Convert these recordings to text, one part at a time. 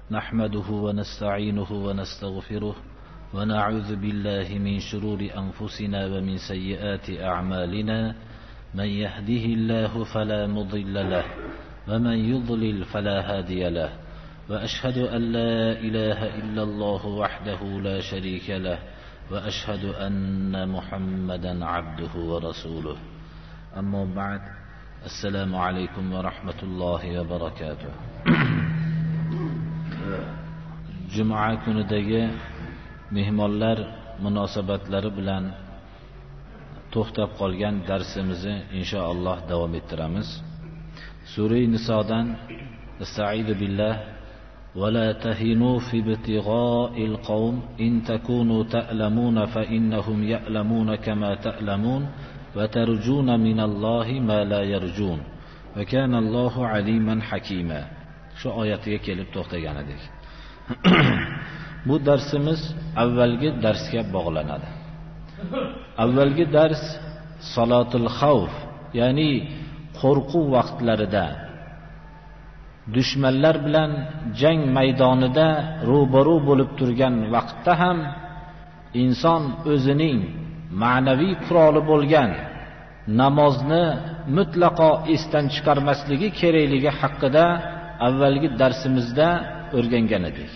نحمده ونستعينه ونستغفره ونعوذ بالله من شرور أنفسنا ومن سيئات أعمالنا من يهده الله فلا مضل له ومن يضلل فلا هادي له وأشهد أن لا إله إلا الله وحده لا شريك له وأشهد أن محمدا عبده ورسوله أما بعد السلام عليكم ورحمة الله وبركاته. Cuma kunidagi mehmonlar munosabatlari bilan to'xtab qolgan darsimizni inshaalloh davom ettiramiz. Sura Nisodan Estaizu billah va la tahinu fi ibtigha'il qawm in takunu ta'lamuna fa innahum ya'lamuna kama ta'lamun va tarjuna minallohi ma la yarjun va kana Allohu aliman hakima. Shu oyatiga kelib to'xtagan edik. Bu darsimiz avvalgi darsga bog'lanadi. Avvalgi dars salatul xavf, ya'ni qo'rquv vaqtlarida dushmanlar bilan jang maydonida ro'baro bo'lib turgan vaqtda ham inson o'zining ma'naviy quroli bo'lgan namozni mutlaqo esdan chiqarmasligi kerakligi haqida avvalgi darsimizda o'rgangan edik.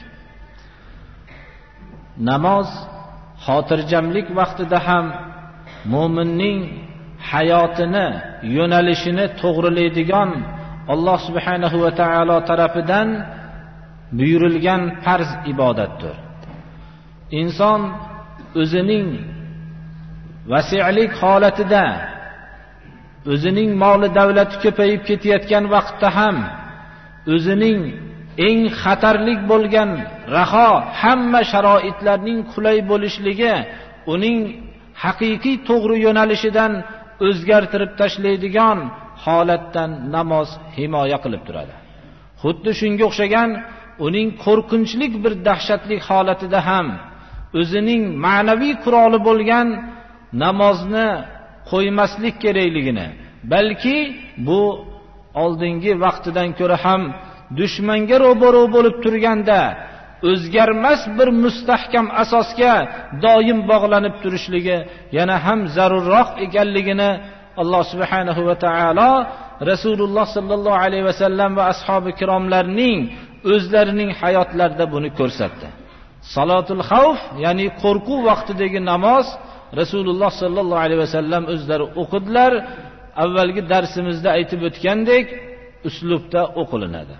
Namoz xotirjamlik vaqtida ham mu'minning hayotini, yo'nalishini to'g'rilaydigan Alloh subhanahu va taolo tarafidan buyurilgan farz ibodatdir. Inson o'zining vasi'lik holatida, o'zining moli davlati ko'payib ketayotgan vaqtda ham o'zining eng xatarlik bo'lgan raho, hamma sharoitlarning qulay bo'lishligi uning haqiqiy to'g'ri yo'nalishidan o'zgartirib tashlaydigan holatdan namoz himoya qilib turadi. Xuddi shunga o'xshagan uning qo'rqinchli bir dahshatli holatida ham o'zining ma'naviy quroli bo'lgan namozni qo'ymaslik kerakligini, balki bu oldingi vaqtidan ko'ra ham dushmanga ro'baro bo'lib turganda o'zgarmas bir mustahkam asosga doim bog'lanib turishligi yana ham zarurroq ekanligini Alloh subhanahu va taolo Rasululloh sallallohu alayhi va sallam va ashabi kiromlarning o'zlarining hayotlarida buni ko'rsatdi. Salatul xavf, ya'ni qo'rquv vaqtidagi namoz Rasululloh sallallohu alayhi va sallam o'zlari o'qidilar. Avvalgi darsimizda aytib o'tgandek uslubda o'qilinadi.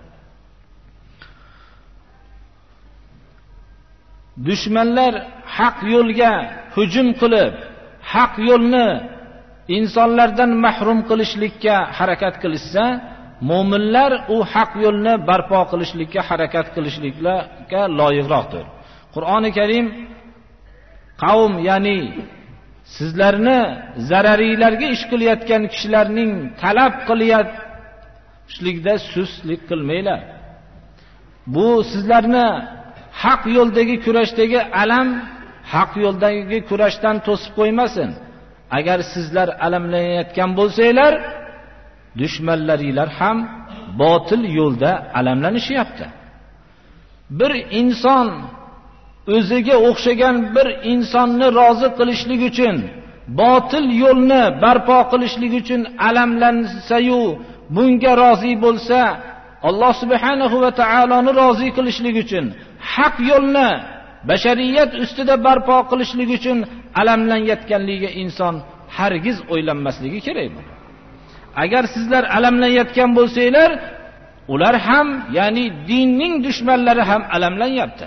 Dushmanlar haq yo'lga hujum qilib, haq yo'lni insonlardan mahrum qilishlikka harakat qilishsa, mu'minlar u haq yo'lni barpo qilishlikka harakat qilishlikka loyiqroqdir. Qur'oni Karim qavm, ya'ni sizlarni zarariylarga ish qilayotgan kishilarning talab qilayotishlikda sustlik qilmanglar. Bu sizlarni haq yo'ldagi kurashdagi alam haq yo'ldagi kurashdan to'sib qo'ymasin. Agar sizlar alamlanayotgan bo'lsanglar, dushmanlaringlar ham botil yo'lda alamlanishyapti. Bir inson o'ziga o'xshagan bir insonni rozi qilishlik uchun, botil yo'lni barpo qilishlik uchun alamlansa-yu, bunga rozi bo'lsa, Alloh subhanahu va taoloni rozi qilishlik uchun, haq yo'lni bashariyat ustida barpo qilishlik uchun alamlanayotganligiga inson hargiz o'ylanmasligi kerak bo'ladi. Agar sizlar alamlanayotgan bo'lsanglar, ular ham, ya'ni dinning dushmanlari ham alamlanyapti.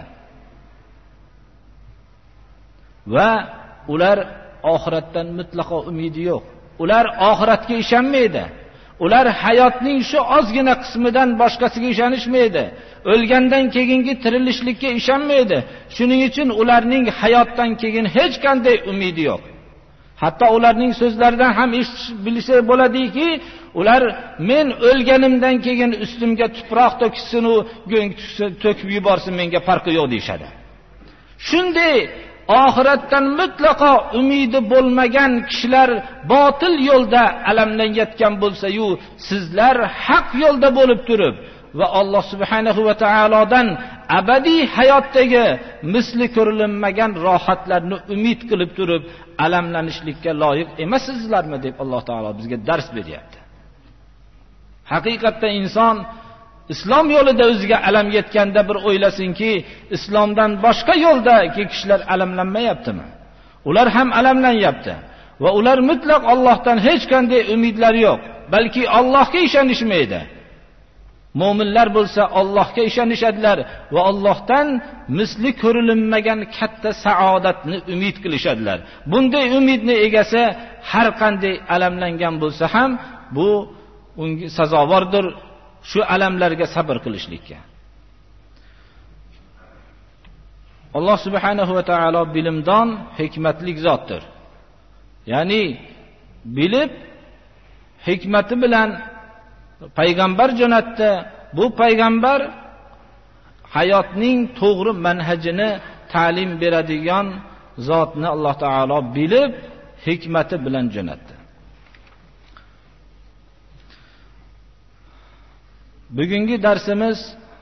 Va ular oxiratdan mutlaqo umidi yo'q. Ular oxiratga ishonmaydi. Ular hayotning shu ozgina qismidan boshqasiga ishonishmaydi. O'lgandan keyingi tirilishlikka ishonmaydi. Shuning uchun ularning hayotdan keyin hech qanday umidi yo'q. Hatto ularning so'zlaridan ham bilsa bo'ladiki, ular men o'lganimdan keyin ustimga tuproq to'ksin u go'ng to'kib yuborsin, menga farqi yo'q deyshadi. Shunday oxiratdan mutlaqo umidi bo'lmagan kishilar botil yo'lda alamlanayotgan bo'lsa-yu, sizlar haq yo'lda bo'lib turib va Alloh subhanahu va taolodan abadiy hayotdagi misli ko'rilmagan rohatlarni umid qilib turib alamlanishlikka loyiq emassizlarmi deb Alloh taolo bizga dars beryapti. Haqiqatda inson islom yo'lida o'ziga alam yetganda bir o'ylasinki, islomdan boshqa yo'ldagi kishilar alamlanmayaptimi? Ular ham alamlanyapti va ular mutlaq Allohdan hech qanday umidlari yo'q, balki Allohga ishonishmaydi. Mo'minlar bo'lsa Allohga ishonishadilar va Allohdan misli ko'rilmagan katta saodatni umid qilishadilar. Bunday umidni egasi har qanday alamlangan bo'lsa ham bu unga sazovordir shu alamlarga sabr qilishlikka. Alloh subhanahu va taolo bilimdon, hikmatli zotdir. Ya'ni bilib hikmati bilan payg'ambar jo'natdi. Bu payg'ambar hayotning to'g'ri manhajini ta'lim beradigan zotni Alloh taolo bilib hikmati bilan jo'natdi. Bugungi darsimiz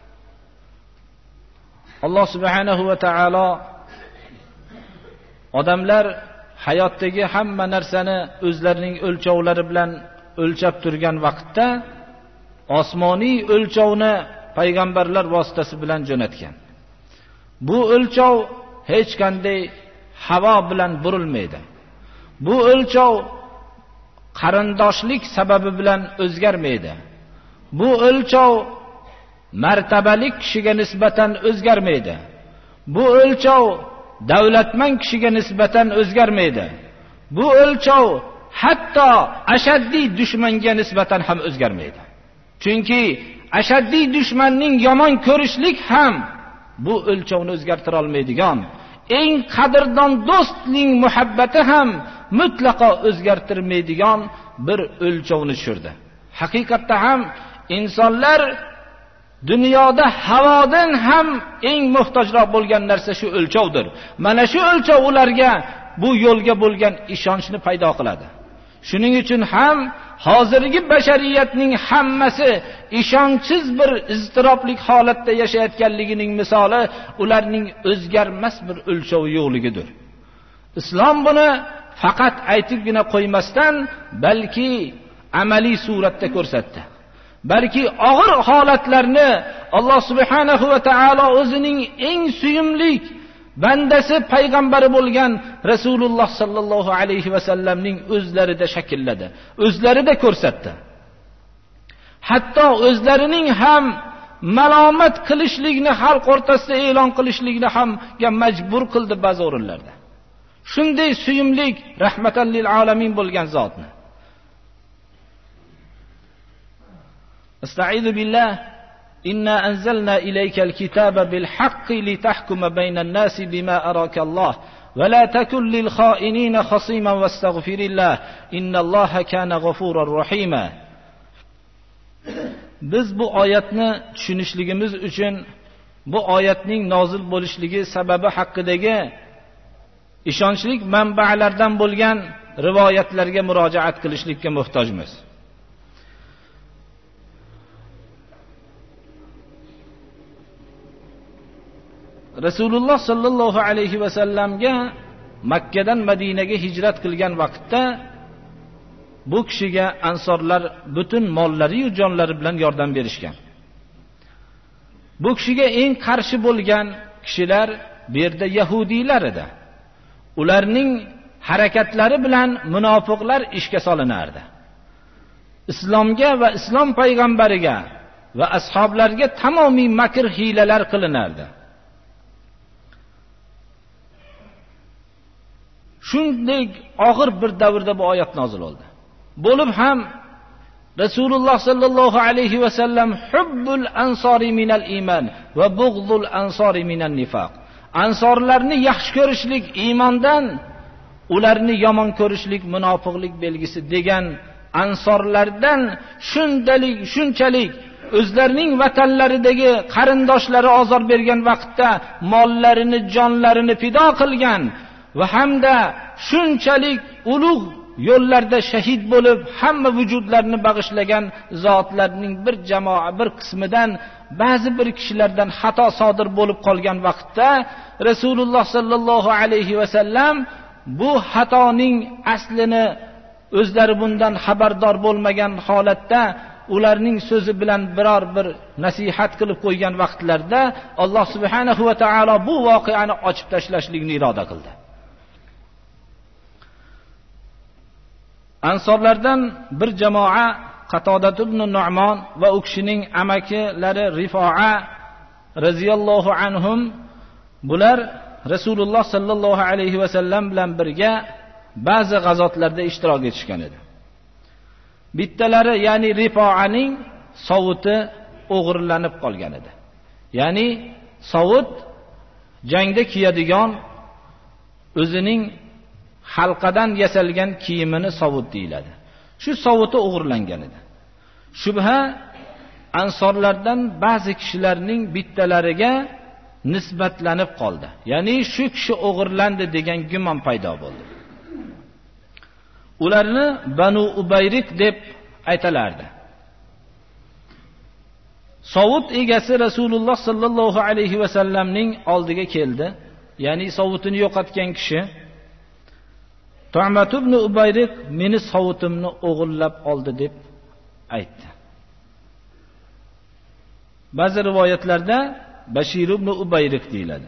Alloh subhanahu va taolo odamlar hayotdagi hamma narsani o'zlarining o'lchovlari bilan o'lchab turgan vaqtda osmoniy o'lchovni payg'ambarlar vositasi bilan jo'natgan. Bu o'lchov hech qanday havo bilan burilmaydi. Bu o'lchov qarindoshlik sababi bilan o'zgarmaydi. Bu o'lchov martabali kishiga nisbatan o'zgarmaydi. Bu o'lchov davlatman kishiga nisbatan o'zgarmaydi. Bu o'lchov hatto ashaddiy dushmanga nisbatan ham o'zgarmaydi. Chunki ashaddiy dushmanning yomon ko'rishlik ham bu o'lchovni o'zgartira olmaydigan, eng qadrdon do'stning muhabbati ham mutlaqo o'zgartirmaydigan bir o'lchovni tushirdi. Haqiqatda ham insonlar dunyoda havodan ham eng muhtojroq bo'lgan narsa shu o'lchovdir. Mana shu o'lchov ularga bu yo'lga bo'lgan ishonchni paydo qiladi. Shuning uchun ham hozirgi bashariyatning hammasi ishonchsiz bir iztiroblik holatda yashayotganligining misoli ularning o'zgarmas bir o'lchovi yo'qligidir. Islom buni faqat aytibgina qo'ymasdan, balki amaliy suratda ko'rsatdi. Balki og'ir holatlarni Alloh subhanahu va taolo o'zining eng suyumli bandasi payg'ambari bo'lgan Rasululloh sallallohu alayhi va sallamning o'zlarida shaklladi, o'zlarida ko'rsatdi. Hatto o'zlarining ham malomat qilishlikni xalq o'rtasida e'lon qilishlikni hamga majbur qildi ba'zi o'rinlarda. Shunday suyumlik rahmatan lil alamin bo'lgan zotni. Estaizu billah. Inna anzalna ilaykal kitaba bil haqqi litahkuma baynan nasi bima arakalloh va la takun lil kha'inina khasiman wastaghfirillah innalloha kana g'afurur rahima. Biz bu oyatni tushunishligimiz uchun bu oyatning nozil bo'lishligi sababi haqidagi ishonchli manbalardan bo'lgan rivoyatlarga murojaat qilishlikka muhtojmiz. Rasululloh sallallohu alayhi va sallamga Makkadan Madinaga hijrat qilgan vaqtda bu kishiga ansorlar butun mollari va jonlari bilan yordam berishgan. Bu kishiga eng qarshi bo'lgan kishilar bu yerda yahudiylar edi. Ularning harakatlari bilan munofiqlar ishga solinardi. Islomga va islom payg'ambariga va ashoblarga tamomiy makr hiylalar qilinardi. Shunday og'ir bir davrda bu oyat nozil bo'ldi. Bo'lib ham Rasululloh sallallohu alayhi va sallam hubbul ansori minal iman va bug'zul ansori minan nifoq. Ansorlarni yaxshi ko'rishlik iymondan, ularni yomon ko'rishlik munofiqlik belgisi degan ansorlardan shunchalik o'zlarining vatanlaridagi qarindoshlari ozor bergan vaqtda mollarini, jonlarini fido qilgan va hamda shunchalik ulug' yo'llarda shahid bo'lib hamma vujudlarini bag'ishlagan zotlarning bir jamoa, bir qismidan ba'zi bir kishilardan xato sodir bo'lib qolgan vaqtda Rasululloh sallallohu alayhi va sallam bu xatoning aslini o'zlari bundan xabardor bo'lmagan holatda ularning so'zi bilan biror bir nasihat qilib qo'ygan vaqtlarda Alloh subhanahu va taolo bu voqeani ochib tashlashlikni iroda qildi. Ansorlardan bir jamoa Qatodat ibn Nu'man va u kishining amakilari Rifo'a radhiyallohu anhum bular Rasululloh sallallohu alayhi va sallam bilan birga ba'zi g'azotlarda ishtirok etishgan edi. Bittalari, ya'ni Rifo'aning sovuti o'g'irlanib qolgan edi. Ya'ni sovut jangda kiyadigan o'zining halqadan yasalgan kiyimini sovut deyiladi. Shu sovuti o'g'irlangan edi. Shubha ansorlardan ba'zi kishilarning bittalariga nisbatlanib qoldi. Ya'ni shu kishi o'g'irlandi degan gumon paydo bo'ldi. Ularni Banu Ubayrik deb aytalardi. Sovut egasi Rasululloh sallallohu alayhi va sallamning oldiga keldi. Ya'ni sovutini yo'qotgan kishi Tu'mat ibn Ubayrik meni sovutimni o'g'irlab oldi deb aytdi. Ba'zi rivoyatlarda Bashir ibn Ubayrik deyiladi.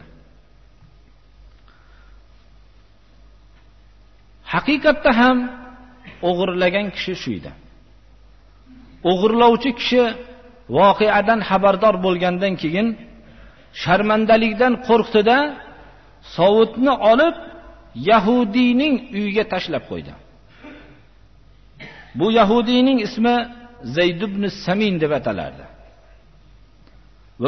Haqiqatda ham o'g'irlagan kishi shu edi. O'g'irlovchi kishi voqeadan xabardor bo'lgandan keyin sharmandalikdan qo'rqdi-da, sovutni olib Yahudiyning uyiga tashlab qo'ydi. Bu Yahudiyning ismi Zayd ibn Samin deb atalardi. Va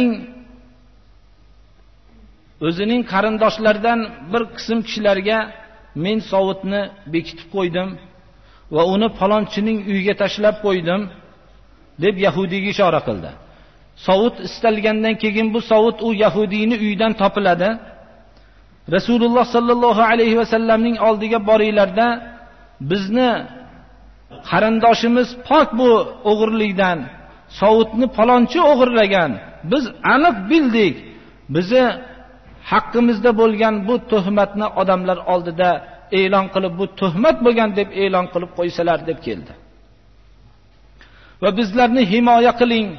o'zining qarindoshlaridan bir qism kishilarga men sovutni bekitib qo'ydim va uni falonchining uyiga tashlab qo'ydim deb Yahudiyga ishora qildi. Sovut istalgandan keyin bu sovut u Yahudiyning uyidan topiladi. Rasululloh sallallohu alayhi va sallamning oldiga boringlarda, bizni qarindoshimiz pok bu o'g'irlikdan, sovutni falonchi o'g'irlagan, biz aniq bildik. Bizi haqqimizda bo'lgan bu tuhmatni odamlar oldida e'lon qilib, bu tuhmat bo'lgan deb e'lon qilib qo'ysalar deb keldi. Va bizlarni himoya qiling.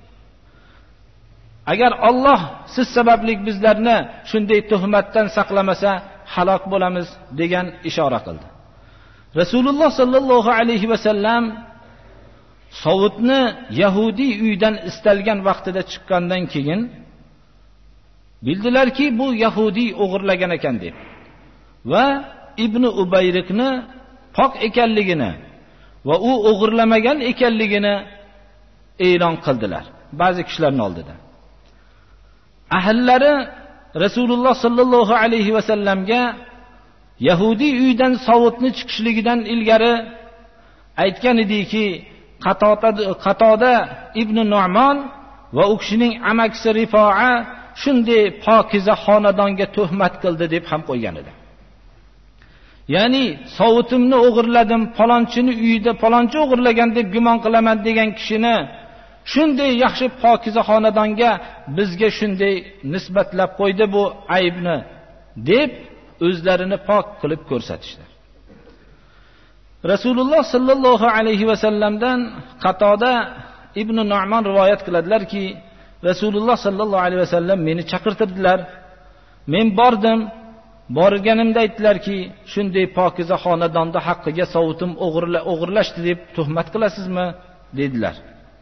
Agar Alloh siz sababli bizlarni shunday tuhmatdan saqlamasa, halok bo'lamiz degan ishora qildi. Rasululloh sallallohu alayhi va sallam sovutni Yahudi uydan istalgan vaqtida chiqqandan keyin bildilarki bu Yahudi o'g'irlagan ekan deb va Ibn Ubayrikni pok ekanligini va u o'g'irlamagan ekanligini e'lon qildilar ba'zi kishilarning oldida. Ahllari Rasululloh sallallohu alayhi va sallamga Yahudi uydan sovutni chiqishligidan ilgari aytgan ediki, Qatoda ibn Nu'man va u kishining amakisi Rifo'a shunday pokiza xonadonga tuhmat qildi deb ham qo'ygan edi. Ya'ni sovutimni o'g'irladim, falonchini uyida falonchi o'g'irlagan deb gumon qilaman degan kishini shunday yaxshi pokiza xonadonga bizga shunday nisbatlab qo'ydi bu aybni deb o'zlarini pok qilib ko'rsatishdi. Rasululloh sallallohu alayhi va sallamdan Qatoda ibn Nu'man rivoyat qiladilarki, Rasululloh sallallohu alayhi va sallam meni chaqirtirdilar. Men bordim. Borganimda aytdilarki, shunday pokiza xonadonda haqqiga sovutim o'g'irlashdi deb tuhmat qilasizmi dedilar.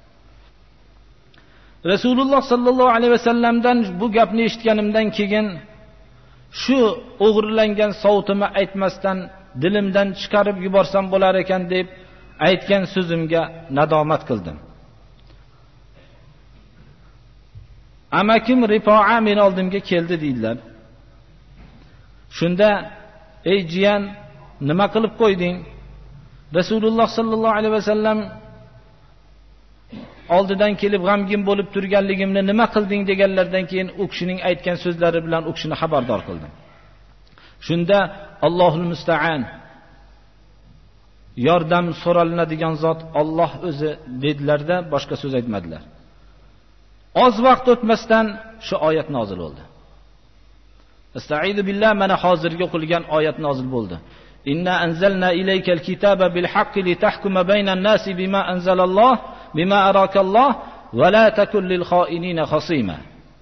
Rasululloh sallallohu alayhi va sallamdan bu gapni eshitganimdan keyin shu o'g'irlangan sovutimni aytmasdan dilimdan chiqarib yuborsam bo'lar ekan deb aytgan so'zimga nadomat qildim. Amakim Rifo'a men oldimga keldi deydilar. Shunda, ey jiyan, nima qilib qo'yding? Rasululloh sallallohu alayhi va sallam oldidan kelib g'amgin bo'lib turganligimni nima qilding deganlardan keyin u kishining aytgan so'zlari bilan u kishini xabardor qildim. Shunda Allohul musta'an, yordam so'ralinadigan zot Alloh o'zi dedilarda boshqa so'z aytmadilar. Oz vaqt o'tmasdan shu oyat nozil bo'ldi. Estaizu billah, mana hozirgi o'qilgan oyat nozil bo'ldi. Inna anzalna ilaykal kitaba bil haqqi litahkuma baynan nasi bima anzalalloh bima arakalloh va la takun lil xoinina xasima.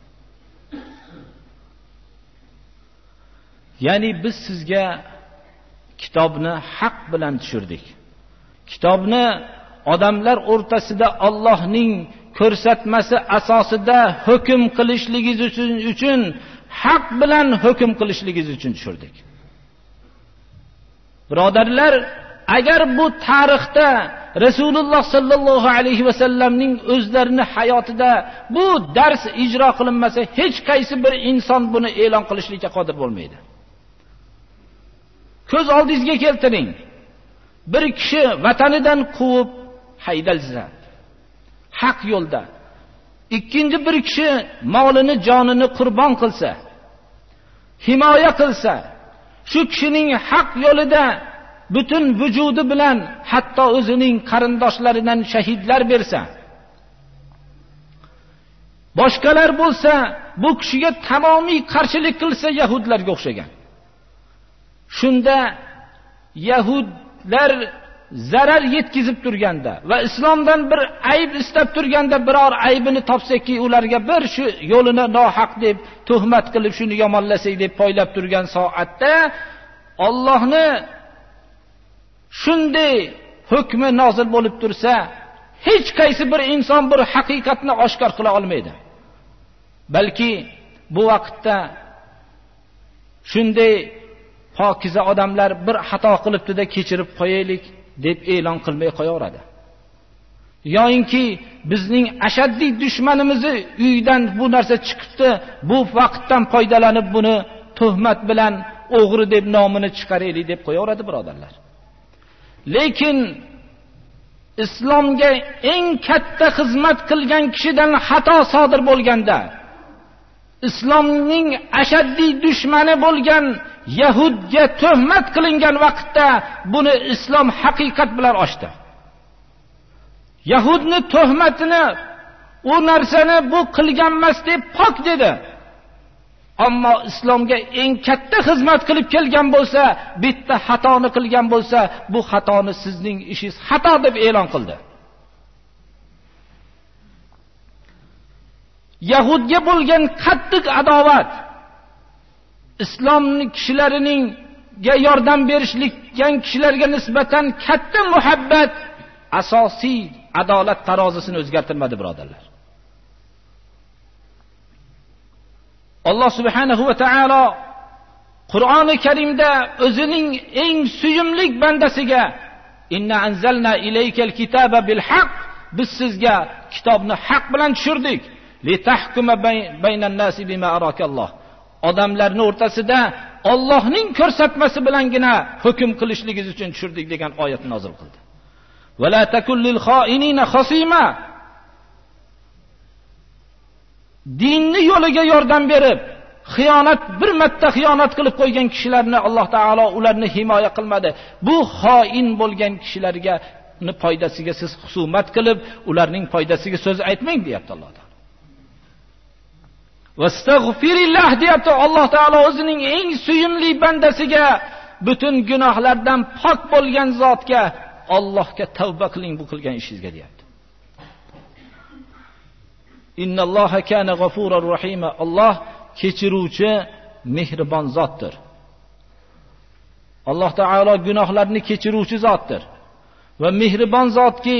Ya'ni biz sizga kitobni haq bilan tushirdik. Kitobni odamlar o'rtasida Allohning ko'rsatmasi asosida hukm qilishligingiz uchun haq bilan hukm qilishligingiz uchun tushirdik. Birodarlar, agar bu tarixda Rasululloh sallallohu alayhi va sallamning o'zlarining hayotida bu dars ijro qilinmasa, hech qaysi bir inson buni e'lon qilishlikka qodir bo'lmaydi. Ko'z oldingizga keltiring. Bir kishi vatanidan quvib haydalsa, haq yo'lda. Ikkinchi bir kishi molini, jonini qurbon qilsa, himoya qilsa, shu kishining haq yo'lida butun vujudi bilan hatto o'zining qarindoshlaridan shahidlar bersa, boshqalar bo'lsa bu kishiga tamomiy qarshilik qilsa yahudlarga o'xshagan. Shunda yahudlar zarar yetkazib turganda va islomdan bir ayb istab turganda biror aybini topsaki, ularga bir shu yo'lini nohaq deb tuhmat qilib shuni yomonlasak deb poylab turgan soatda Allohni shunday hukmi nozil bo'lib tursa, hech qaysi bir inson bir haqiqatni oshkor qila olmaydi. Balki bu vaqtda shunday pokiza odamlar bir xato qilibdi-da kechirib qo'yaylik deb e'lon qilmay qo'yaveradi. Yo'inki bizning ashaddiy dushmanimizni uydan bu narsa chiqibdi, bu vaqtdan foydalanib buni tuhmat bilan o'g'ri deb nomini chiqaraylik deb qo'yaveradi birodarlar. Lekin islomga eng katta xizmat qilgan kishidan xato sodir bo'lganda, islomning ashaddiy dushmani bo'lgan yahudga tuhmat qilingan vaqtda buni islom haqiqat bilan ochdi. Yahudni tuhmatini, u narsani bu qilgan emas deb pok dedi. Ammo islomga eng katta xizmat qilib kelgan bo'lsa, bitta xatoni qilgan bo'lsa, bu xatoni sizning ishingiz xato deb e'lon qildi. Yahudga bo'lgan qattiq adovat, islomning kishilarining yordam berishlikkan kishilarga nisbatan katta muhabbat asosiy adolat tarozisini o'zgartirmadi birodarlar. Alloh subhanahu va taolo Qur'oni Karimda o'zining eng suyumli bandasiga inna anzalna ilaykal kitaba bil haqq, biz sizga kitobni haq bilan tushirdik. Litahkuma baynan nasi bima arakalloh. Odamlarning o'rtasida Allohning ko'rsatmasi bilangina hukm qilishligingiz uchun tushirdik degan oyat nozil qildi. Va la takul lil xoinina xasima. Dinni yo'liga yordam berib, xiyonat bir marta xiyonat qilib qo'ygan kishilarni Alloh taolo ularni himoya qilmadi. Bu xoin bo'lgan kishilarga foydasiga siz husumat qilib, ularning foydasiga so'z aytmang deyapti Alloh taolo. Vastagfirillah deyapti Alloh taolo o'zining eng suyumli bandasiga, butun gunohlardan pok bo'lgan zotga Allohga tavba qiling bu qilgan ishingizga deyapti. Innalloha kana g'afurur rahima. Alloh kechiruvchi, mehribon zotdir. Alloh taolo gunohlarni kechiruvchi zotdir va mehribon zotki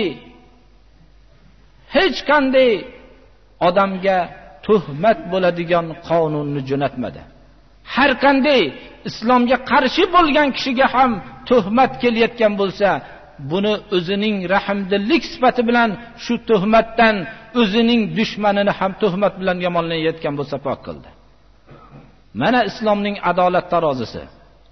hech qanday odamga tuhmat bo'ladigan qonunni jo'natmadi. Har qanday islomga qarshi bo'lgan kishiga ham tuhmat kelayotgan bo'lsa, buni o'zining rahmdillik sifati bilan shu tuhmatdan o'zining dushmanini ham tuhmat bilan yomonlayotgan bo'lsa pok qildi. Mana islomning adolat tarozisi.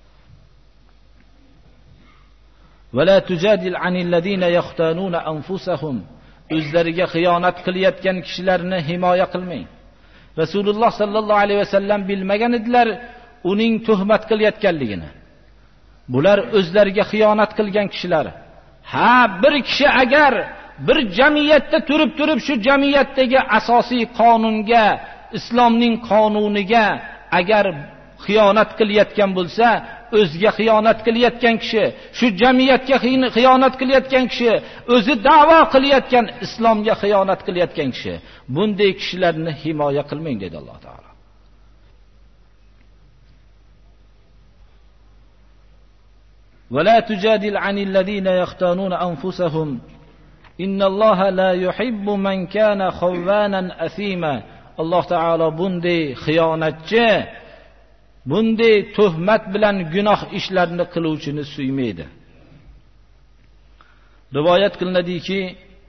Va la tujadil anil ladina yahtanuna anfusahum. O'zlariga xiyonat qilayotgan kishilarni himoya qilmang. Rasululloh sallallohu alayhi vasallam bilmagan edilar uning tuhmat qilayotganligini. Bular o'zlariga xiyonat qilgan kishilar. Ha, bir kishi agar bir jamiyatda turib shu jamiyatdagi asosiy qonunga, islomning qonuniga agar xiyonat qilayotgan bo'lsa, o'ziga xiyonat qilayotgan kishi, shu jamiyatga xiyonat qilayotgan kishi, o'zi da'vo qilayotgan islomga xiyonat qilayotgan kishi, bunday kishilarni himoya qilmang dedi Alloh taolo. ولا تجادل عن الذين يختانون أنفسهم إن الله لا يحب من كان خوانا أثيما. Alloh taolo bunday xiyonatchi, bunday tuhmat bilan gunoh ishlarni qiluvchini suymaydi. Rivoyat qilinadiki,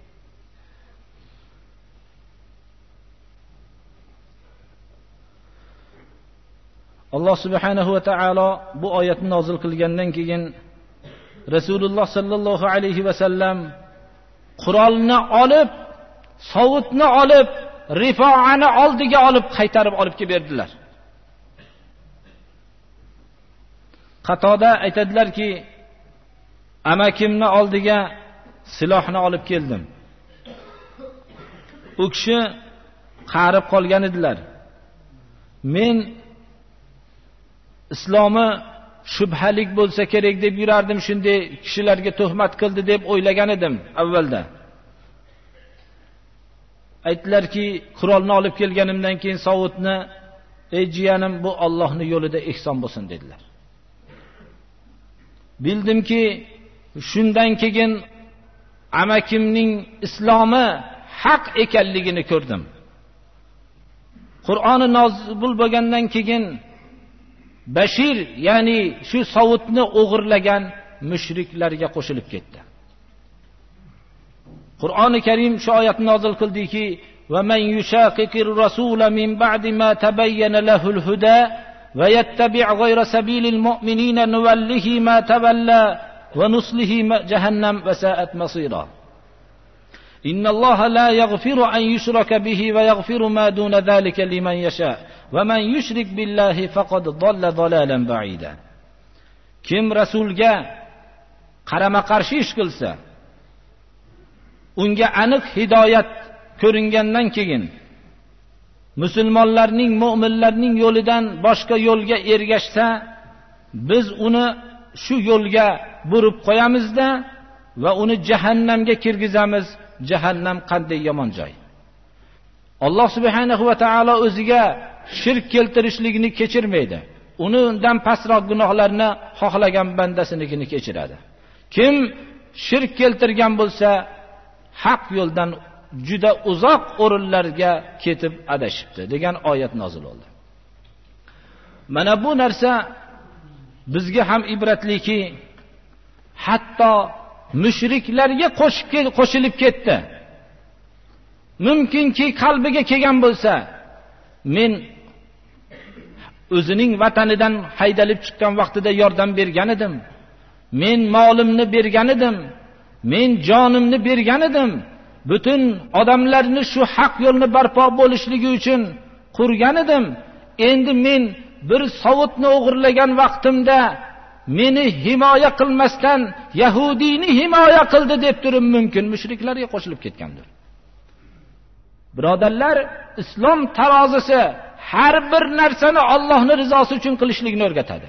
Alloh subhanahu va taolo bu oyatni nozil qilgandan keyin Rasululloh sallallohu alayhi va sallam qurolni olib, sovutni olib, Rifoani oldiga olib qaytarib olib kelib berdilar. Qatoda aytadilarki, amakimni oldiga silohni olib keldim. U kishi qarib qolgan edilar. Men islomi shubhalik bo'lsa kerak deb yurardim, shunday kishilarga tuhmat qildi deb o'ylagan edim avvalda. Aytdilarki, qurolni olib kelganimdan keyin sovutni, ey jiyanim, bu Allohning yo'lida ehson bo'lsin dedilar. Bildimki, shundan keyin amakimning islomi haq ekanligini ko'rdim. Qur'oni nozil bo'lgandan keyin Bashir, ya'ni shu sovutni o'g'irlagan mushriklarga qo'shilib ketdi. Qur'oni Karim shu oyatni nozil qildiki, va man yushaqiqir rasula min ba'di ma tabayyana lahul huda va yattabi' ghayra sabilil mu'minina nuwallihi ma tawalla va nuslihi jahannam va sa'at masira. Innallaha la yaghfiru an yushraka bihi va yaghfiru ma duna zalika liman yasha. Va man yushrik billahi faqad dalla dalalan ba'ida. Kim rasulga qarama-qarshi ish qilsa, unga aniq hidoyat ko'ringandan keyin musulmonlarning, mu'minlarning yo'lidan boshqa yo'lga ergashsa, biz uni shu yo'lga burib qo'yamizda va uni jahannamga kirgizamiz. Jahannam qanday yomon joy. Alloh subhanahu va taolo o'ziga shirk keltirishlikni kechirmaydi. Undan pastroq gunohlarni xohlagan bandasinikini kechiradi. Kim shirk keltirgan bo'lsa, haq yo'ldan juda uzoq o'rinlarga ketib adashibdi degan oyat nozil bo'ldi. Mana bu narsa bizga ham ibratliki, hatto mushriklarga qo'shilib ketdi. Mumkinki qalbiga kelgan bo'lsa, men o'zining vatanidan haydalib chiqqan vaqtida yordam bergan edim. Men molimni bergan edim. Men jonimni bergan edim. Butun odamlarni shu haq yo'lni barpo bo'lishligi uchun qurgan edim. Endi men bir sovutni o'g'irlagan vaqtimda meni himoya qilmasdan Yahudiyni himoya qildi deb turib mumkin mushriklarga qo'shilib ketgandir. Birodarlar, islom tarozisi har bir narsani Allohning rizosi uchun qilishlikni o'rgatadi.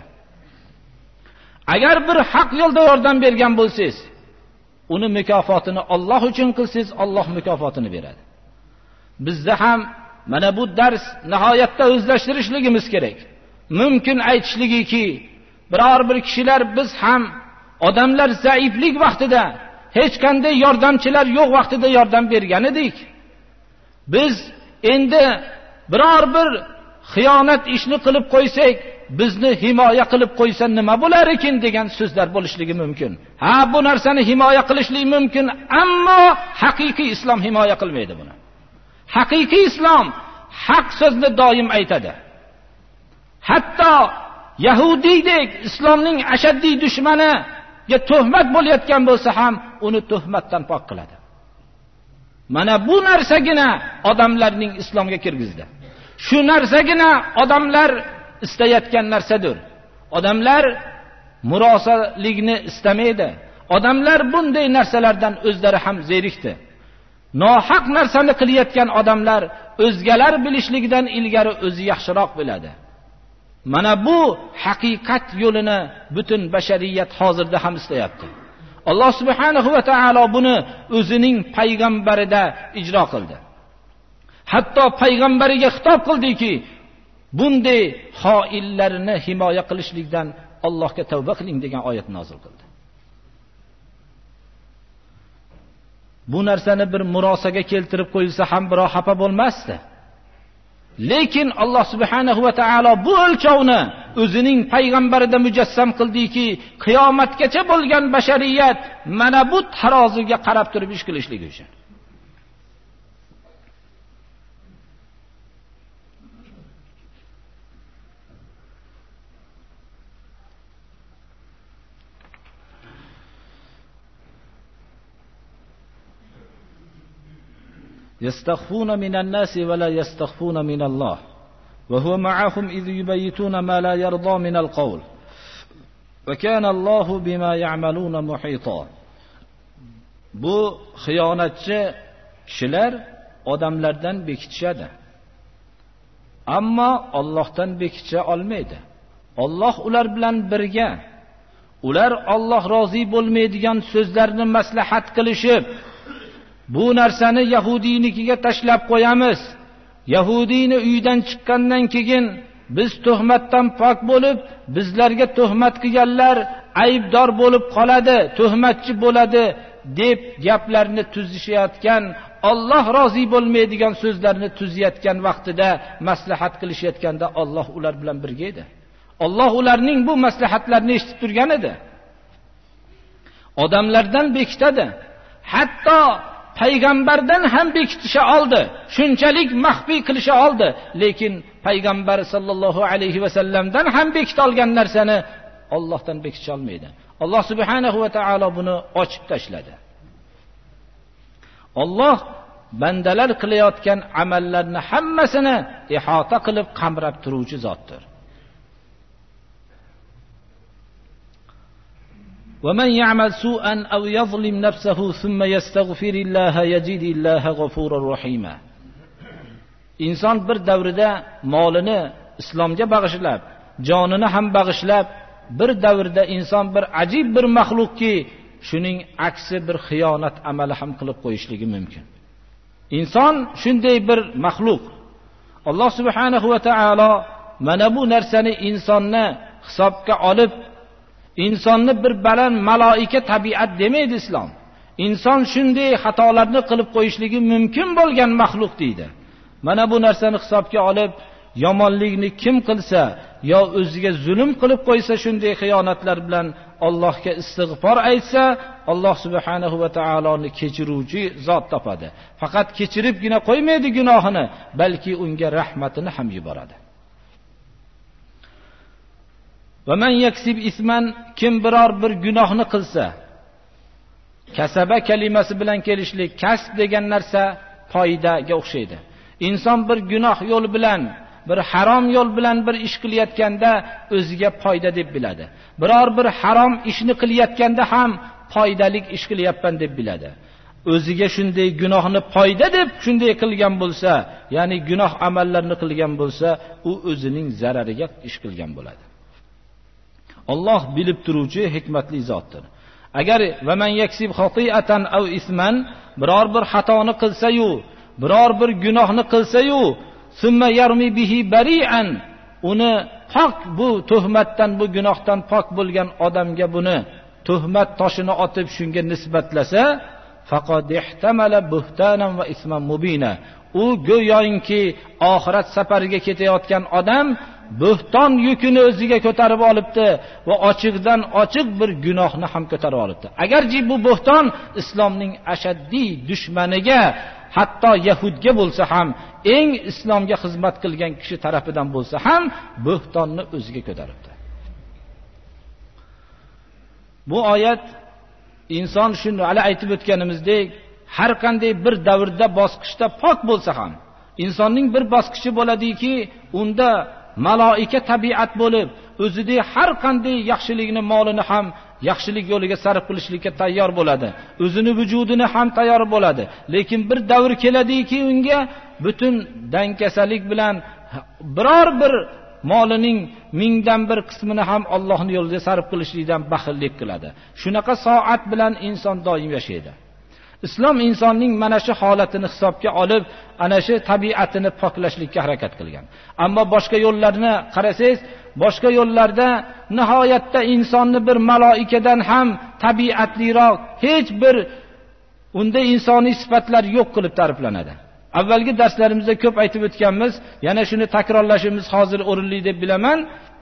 Agar bir haq yo'lda yordam bergan bo'lsangiz, uni mukofotini Alloh uchun qilsangiz, Alloh mukofotini beradi. Bizda ham mana bu dars nihoyatda o'zlashtirishligimiz kerak. Mumkin aytishligiki, biror bir kishilar biz ham odamlar zaiflik vaqtida, hech qanday yordamchilar yo'q vaqtida yordam bergan edik. Biz endi biror bir xiyonat ishni qilib qo'ysak, bizni himoya qilib qo'ysa nima bo'lar ekan degan so'zlar bo'lishligi mumkin. Ha, bu narsani himoya qilishlik mumkin, ammo haqiqiy islom himoya qilmaydi buni. Haqiqiy islom haq so'zni doim aytadi. Hatto Yahudiydek islomning ashaddiy dushmaniga tuhmat bo'layotgan bo'lsa ham uni tuhmatdan pok qiladi. Mana bu narsagina odamlarning islomga kirgizdi. Shu narsagina odamlar istayotgan narsadir. Odamlar murosalikni istamaydi. Odamlar bunday narsalardan o'zlari ham zerikdi. Nohaq narsani qilayotgan odamlar o'zgalar bilishligidan ilgari o'zi yaxshiroq biladi. Mana bu haqiqat yo'lini butun bashariyat hozirda ham istayapti. Alloh subhanahu va taolo buni o'zining payg'ambarida ijro qildi. Hatto payg'ambariga xitob qildiki, bunday xoinlarni himoya qilishlikdan Allohga tavba qiling degan oyat nozil qildi. Bu narsani bir murosaga keltirib qo'yilsa ham birov xafa bo'lmasdi. Lekin Alloh subhanahu va taolo bu o'lchovni o'zining payg'ambarida mujassam qildiki, qiyomatgacha bo'lgan bashariyat mana bu taroziga qarab turib ish qilishligi uchun. يستخفون من الناس ولا يستخفون من الله وهو معهم إذ يبيتون ما لا يرضى من القول وكان الله بما يعملون محيطا. Bu xiyonatchi kishilar odamlardan bekitishadi. Ammo Allohdan bekitcha olmaydi. Alloh ular bilan birga. Ular Alloh rozi bo'lmaydigan so'zlarni maslahat qilishib, bu narsani Yahudiynikiga tashlab qo'yamiz. Yahudiyni uydan chiqqandan keyin biz tuhmatdan pok bo'lib, bizlarga tuhmat qilganlar aybdor bo'lib qoladi, tuhmatchi bo'ladi deb gaplarni tuzishayotgan, Alloh rozi bo'lmaydigan so'zlarni tuzayotgan vaqtida maslahat qilishayotganda Alloh ular bilan birga edi. Alloh ularning bu maslahatlarini eshitib turgan edi. Odamlardan bekitadi. Hatto payg'ambardan ham bekitisha oldi. Shunchalik maxfiy qilisha oldi. Lekin payg'ambar sallallohu alayhi va sallamdan ham bekita olgan narsani Allohdan bekitisha olmaydi. Alloh subhanahu va taolo buni ochib tashladi. Alloh bandalar qilayotgan amallarni hammasini ihota qilib qamrab turuvchi zotdir. وَمَنْ يَعْمَلْ سُوءًا أَوْ يَظْلِمْ نَفْسَهُ ثُمَّ يَسْتَغْفِرِ اللَّهَ يَجِدِ اللَّهَ غَفُورًا رَحِيمًا. İnson bir davrida molini islomga bag'ishlab, jonini ham bag'ishlab, bir davrda inson bir ajib bir maxluqki, shuning aksi bir xiyonat amali ham qilib qo'yishligi mumkin. Inson shunday bir maxluq. Alloh subhanahu va taolo mana bu narsani insonni hisobga olib, insonni bir baland maloika tabiat demaydi islom. Inson shunday xatolarni qilib qo'yishligi mumkin bo'lgan maxluq deydi. Mana bu narsani hisobga olib, yomonlikni kim qilsa yo o'ziga zulm qilib qo'ysa, shunday xiyonatlar bilan Allohga istig'for aytsa, Alloh subhanahu va taoloni kechiruvchi zot topadi. Faqat kechiribgina qo'ymaydi gunohini, balki unga rahmatini ham yuboradi. Va man yaksib isman, kim biror bir gunohni qilsa, kasaba kalimasi bilan kelishlik, kasb degan narsa foydaga o'xshaydi. Inson bir gunoh yo'l bilan, bir harom yo'l bilan bir ish qilayotganda o'ziga foyda deb biladi. Biror bir harom ishni qilayotganda ham foydalik ish qilyapman deb biladi. O'ziga shunday gunohni foyda deb shunday qilgan bo'lsa, ya'ni gunoh amallarni qilgan bo'lsa, u o'zining zarariga ish qilgan bo'ladi. Alloh bilib turuvchi hikmatli zotdir. Agar va man yaksib xati'atan aw isman, biror bir xatoni qilsa-yu, biror bir gunohni qilsa-yu, summa yarmi bihi bari'an, uni pok, bu tuhmatdan, bu gunohdan pok bo'lgan odamga buni tuhmat toshini otib shunga nisbatlasa, faqad ihtamala buhtanan va isman mubina. U go'yoki oxirat safariga ketayotgan odam buhton yukini o'ziga ko'tarib olibdi va ochiqdan ochiq bir gunohni ham ko'tarib olibdi. Agarchi bu buhton islomning ashaddiy dushmaniga, hatto yahudga bo'lsa ham, eng islomga xizmat qilgan kishi tarafidan bo'lsa ham buhtonni o'ziga ko'taribdi. Bu oyat inson shuni hali aytib o'tganimizdek, har qanday bir davrda bosqichda pok bo'lsa ham, insonning bir bosqichi bo'ladiki, unda maloika tabiat bo'lib, o'zidagi har qanday yaxshilikni, molini ham yaxshilik yo'liga sarf qilishlikka tayyor bo'ladi. O'zini vujudini ham tayyor bo'ladi. Lekin bir davr keladiki, unga butun dangkasalik bilan biror bir molining mingdan bir qismini ham Allohning yo'lida sarf qilishlikdan baxillik qiladi. Shunaqa soat bilan inson doim yashaydi. Islom insonning mana shu holatini hisobga olib, ana shu tabiatini poklashlikka harakat qilgan. Ammo boshqa yo'llarni qarasangiz, boshqa yo'llarda nihoyatda insonni bir maloikadan ham tabiatliroq, hech bir unda insoniy sifatlar yo'q qilib ta'riflanadi. Avvalgi darslarimizda ko'p aytib o'tganmiz, yana shuni takrorlashimiz hozir o'rinli deb bilaman.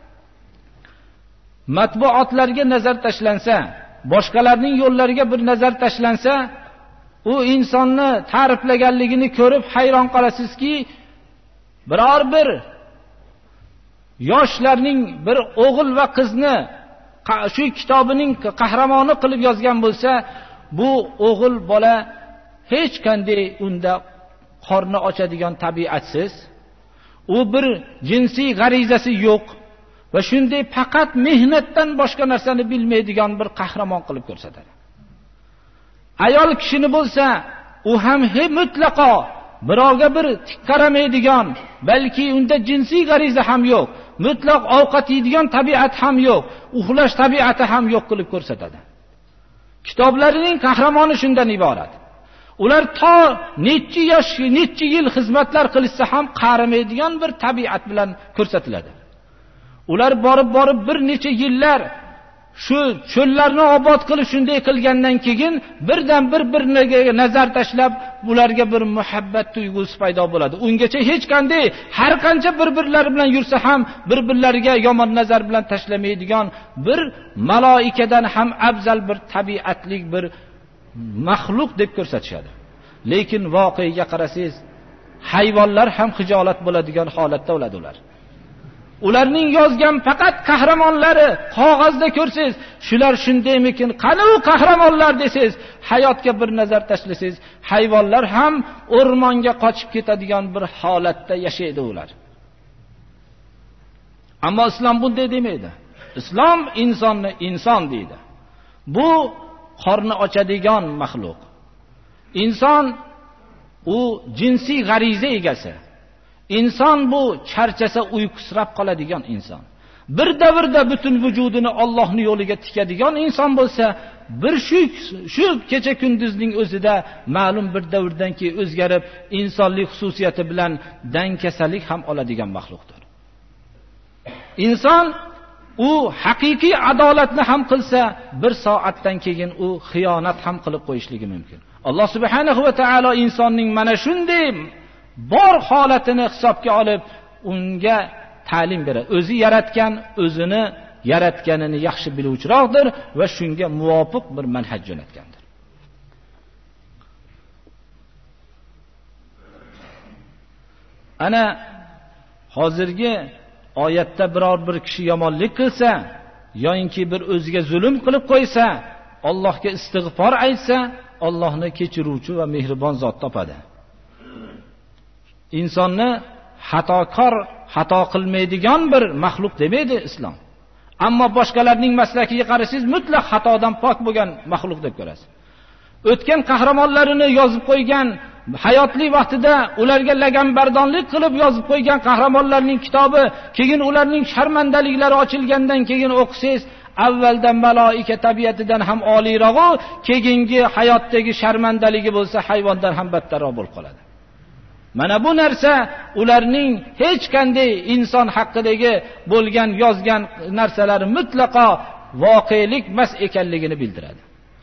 Matbuotlarga nazar tashlansa, boshqalarning yo'llariga bir nazar tashlansa, u insonni ta'riflaganligini ko'rib hayron qolasizki, biror bir yoshlarning bir o'g'il va qizni shu kitobining qahramoni qilib yozgan bo'lsa, bu o'g'il bola hech qanday unda qorni ochadigan tabiatsiz, u bir jinsiy g'arizasi yo'q va shunday faqat mehnatdan boshqa narsani bilmaydigan bir qahramon qilib ko'rsatadi. Ayol kishini bo'lsa, u ham mutlaqo birovga bir tik qaramaydigan, balki unda jinsiy g'ariza ham yo'q, mutlaq ovqat yeydigan tabiat ham yo'q, uxlash tabiati ham yo'q qilib ko'rsatadi. Kitoblarining qahramoni shundan iborat. Ular to necha yosh, necha yil xizmatlar qilsa ham qarimaydigan bir tabiat bilan ko'rsatiladi. Ular borib bir necha yillar shu cho'llarni obod qilib shunday qilgandan keyin birdan bir-biriga nazar tashlab, ularga bir muhabbat tuyg'usi paydo bo'ladi. Ungacha hech qanday, har qancha bir-birlari bilan yursa ham bir-birlariga yomon nazar bilan tashlamaydigan bir maloikadan ham afzal bir tabiatlik bir maxluq deb ko'rsatishadi. Lekin voqeaga qarasangiz, hayvonlar ham xijolat bo'ladigan holatda bo'ladi ular. Ularning yozgan faqat qahramonlari qog'ozda ko'rsangiz, shular shundaymikin, qani u qahramonlar desangiz, hayotga bir nazar tashlasangiz, hayvonlar ham o'rmonga qochib ketadigan bir holatda yashaydi ular. Ammo islom bunday demaydi. Islom insonni inson deydi. Bu qorni ochadigan maxluq. Inson u jinsiy g'ariza egasi. Inson bu charchasa uyqusirab qoladigan inson. Bir davrda butun vujudini Allohning yo'liga tikadigan inson bo'lsa, bir shu kecha kunduzning o'zida ma'lum bir davrdan keyin o'zgarib, insonlik xususiyati bilan dangkasalik ham oladigan maxluqdir. Inson u haqiqiy adolatni ham qilsa, bir soatdan keyin u xiyonat ham qilib qo'yishligi mumkin. Alloh subhanahu va taolo insonning mana shunday bor holatini hisobga olib, unga ta'lim beradi. O'zi yaratgan, o'zini yaratganini yaxshi biluvchiroqdir va shunga muvofiq bir manhaj jo'natgandir. Ana hozirgi oyatda biror bir kishi yomonlik qilsa, yoinki bir o'ziga zulm qilib qo'ysa, Allohga istig'for aytsa, Allohni kechiruvchi va mehribon zot topadi. Insonni xatokor, xato qilmaydigan bir maxluq demaydi islom. Ammo boshqalarning maslakiga qarasangiz, mutlaq xatodan pok bo'lgan maxluq deb ko'rasiz. O'tgan qahramonlarini yozib qo'ygan, hayotli vaqtida ularga laganbardonlik qilib yozib qo'ygan qahramonlarning kitobi, keyin ularning sharmandaliklari ochilgandan keyin o'qisangiz, avvaldan maloika tabiatidan ham oliyroq, keyingi hayotdagi sharmandaligi bo'lsa hayvondan ham battarroq bo'lib qoladi. Mana bu narsa ularning hech qanday inson haqidagi bo'lgan yozgan narsalari mutlaqo voqelik emas ekanligini bildiradi.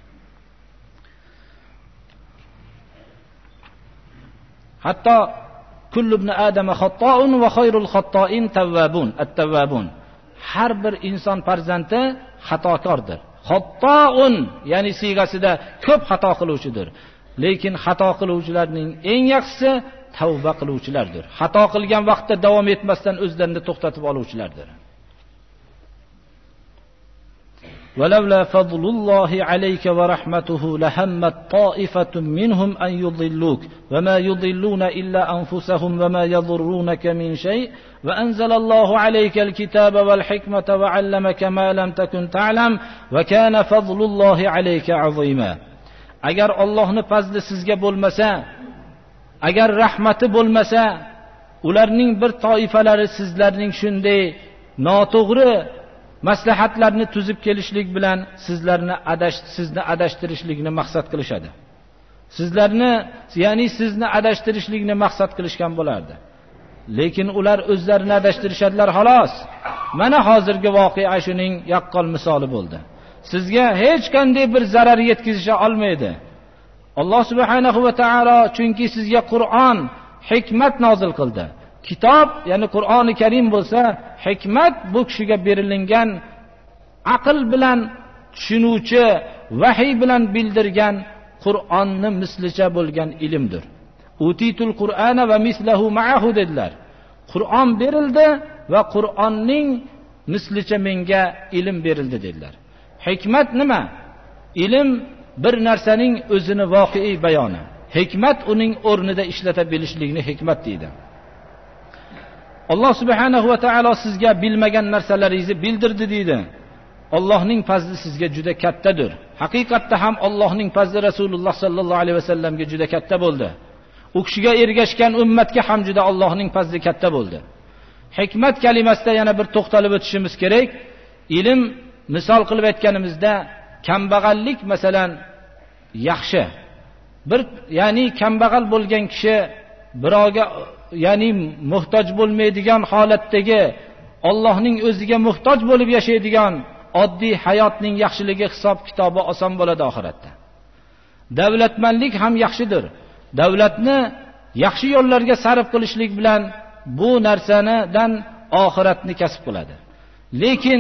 Hatto kullu ibn adama xatto'un va xayrul xatto'in tawwabun, at-tawwabun. Har bir inson farzandi xatokordir. Xatto'un, ya'ni sigasida ko'p xato qiluvchidir. Lekin xato qiluvchilarning eng yaxshisi tavba qiluvchilardir. Xato qilgan vaqtda davom etmasdan o'zlarini to'xtatib oluvchilardir. ولولا فضل الله عليك ورحمته لهمت طائفة منهم أن يضلوك وما يضلون إلا أنفسهم وما يضرونك من شيء وأنزل الله عليك الكتاب والحكمة وعلمك ما لم تكن تعلم وكان فضل الله عليك عظيما. agar Allohning fazli sizga bo'lmasa, agar rahmati bo'lmasa, ularning bir toifalari sizlarning shunday noto'g'ri maslahatlarni tuzib kelishlik bilan sizni adashtirishlikni maqsad qilishadi. Sizni adashtirishlikni maqsad qilishgan bo'lardi. Lekin ular o'zlarini adashtirishadilar xolos. Mana hozirgi voqea shuning yaqqol misoli bo'ldi. Sizga hech qanday bir zarar yetkazisha olmaydi. Alloh subhanahu va taolo chunki sizga Qur'on hikmat nozil qildi. Kitob, ya'ni Qur'oni Karim bo'lsa, hikmat bu kishiga berilgan aql bilan tushunuvchi, vahiy bilan bildirgan Qur'onni mislicha bo'lgan ilmdir. Utitul Qur'ana va mislahu ma'ahu dedilar. Qur'on berildi va Qur'onning mislicha menga ilm berildi dedilar. Hikmat nima? Ilm bir narsaning o'zini voqei bayoni. Hikmat uning o'rnida ishlata bilishlikni hikmat deydi. Alloh subhanahu va taolo sizga bilmagan narsalaringizni bildirdi deydi. Allohning fazli sizga juda kattadir. Haqiqatda ham Allohning fazli Rasululloh sallallohu alayhi vasallamga juda katta bo'ldi. U kishiga ergashgan ummatga ham juda Allohning fazli katta bo'ldi. Hikmat kalimasida yana bir to'xtalib o'tishimiz kerak. Ilm misol qilib aytganimizda kambag'allik masalan yaxshi. Ya'ni kambag'al bo'lgan kishi birovga ya'ni muhtoj bo'lmaydigan holatdagi Allohning o'ziga muhtoj bo'lib yashaydigan oddiy hayotning yaxshiligi hisob kitobi oson bo'ladi oxiratda. Davlatmanlik ham yaxshidir. Davlatni yaxshi yo'llarga sarf qilishlik bilan bu narsanidan oxiratni kasb qiladi. Lekin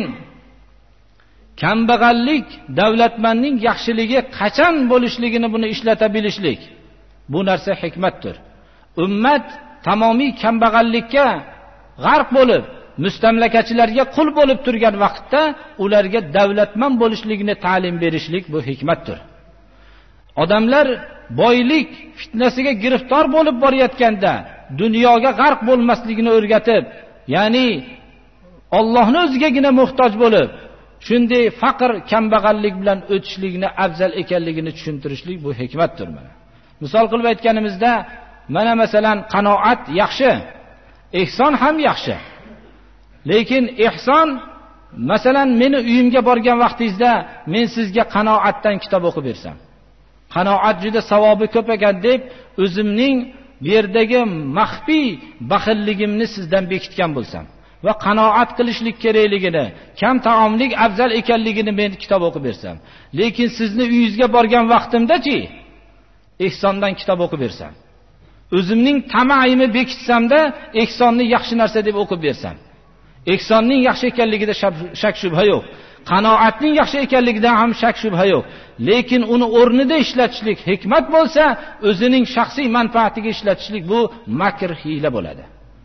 kambag'allik davlatmanning yaxshiligi qachon bo'lishligini buni ishlata bilishlik. Bu narsa hikmatdir. Ummat tamomiy kambag'allikka g'arq bo'lib, mustamlakachilarga qul bo'lib turgan vaqtda ularga davlatman bo'lishligini ta'lim berishlik bu hikmatdir. Odamlar boylik fitnasiga giriftor bo'lib borayotganda dunyoga g'arq bo'lmasligini o'rgatib, ya'ni Allohning o'zigagina muhtoj bo'lib, shunday faqr kambag'allik bilan o'tishlikni afzal ekanligini tushuntirishlik bu hikmatdir. Misol qilib aytganimizda, mana masalan qanoat yaxshi, ihson ham yaxshi. Lekin ihson masalan meni uyimga borgan vaqtingizda men sizga qanoatdan kitob o'qib bersam, qanoat juda savobi ko'p ekan deb o'zimning bu yerdagi maxfiy baxilligimni sizdan bekitgan bo'lsam va qanoat qilishlik kerakligini, kam taomlik afzal ekanligini men kitob o'qib bersam, lekin sizni uyingizga borgan vaqtimda-chi ihsondan kitob o'qib bersam, o'zimning tamayimni bekitsamda ihsonni yaxshi narsa deb o'qib bersam, ihsonning yaxshi ekanligida shak shubha yo'q, qanoatning yaxshi ekanligida ham shak shubha yo'q. Lekin uni o'rnida ishlatishlik hikmat bo'lsa, o'zining shaxsiy manfaatiga ishlatishlik bu makr hiyla bo'ladi.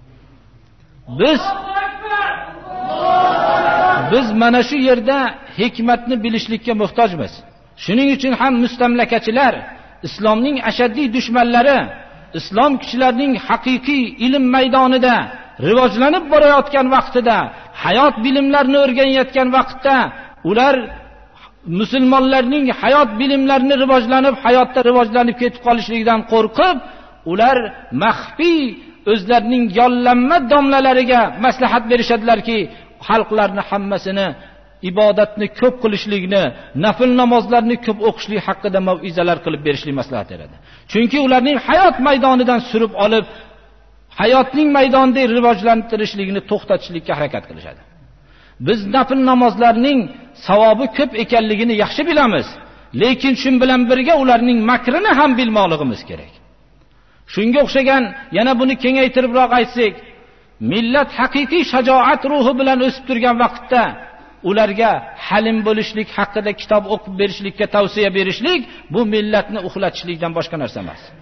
Biz mana shu yerda hikmatni bilishlikka muhtojmiz. Shuning uchun ham mustamlakachilar, islomning ashaddiy dushmanlari, islom kishilarining haqiqiy ilm maydonida rivojlanib borayotgan vaqtida, hayot bilimlarini o'rganayotgan vaqtda, ular musulmonlarning hayot bilimlarini hayotda rivojlanib ketib qolishligidan qo'rqib, ular maxfiy o'zlarining yollanma domlalariga maslahat berishadilarki, xalqlarni hammasini ibodatni ko'p qilishlikni, nafil namozlarni ko'p o'qishlik haqida mav'izalar qilib berishlik maslahat beradi. Chunki ularning hayot maydonidan surib olib, hayotning maydonida rivojlantirishligini to'xtatishlikka harakat qilishadi. Biz nafil namozlarning savobi ko'p ekanligini yaxshi bilamiz, lekin shu bilan birga ularning makrini ham bilmoqligimiz kerak. Shunga o'xshagan yana buni kengaytiribroq aytsak, millat haqiqiy shajoat ruhi bilan o'sib turgan vaqtda ularga halim bo'lishlik haqida kitob o'qib berishlikka tavsiya berishlik bu millatni uxlatishlikdan boshqa narsa emas.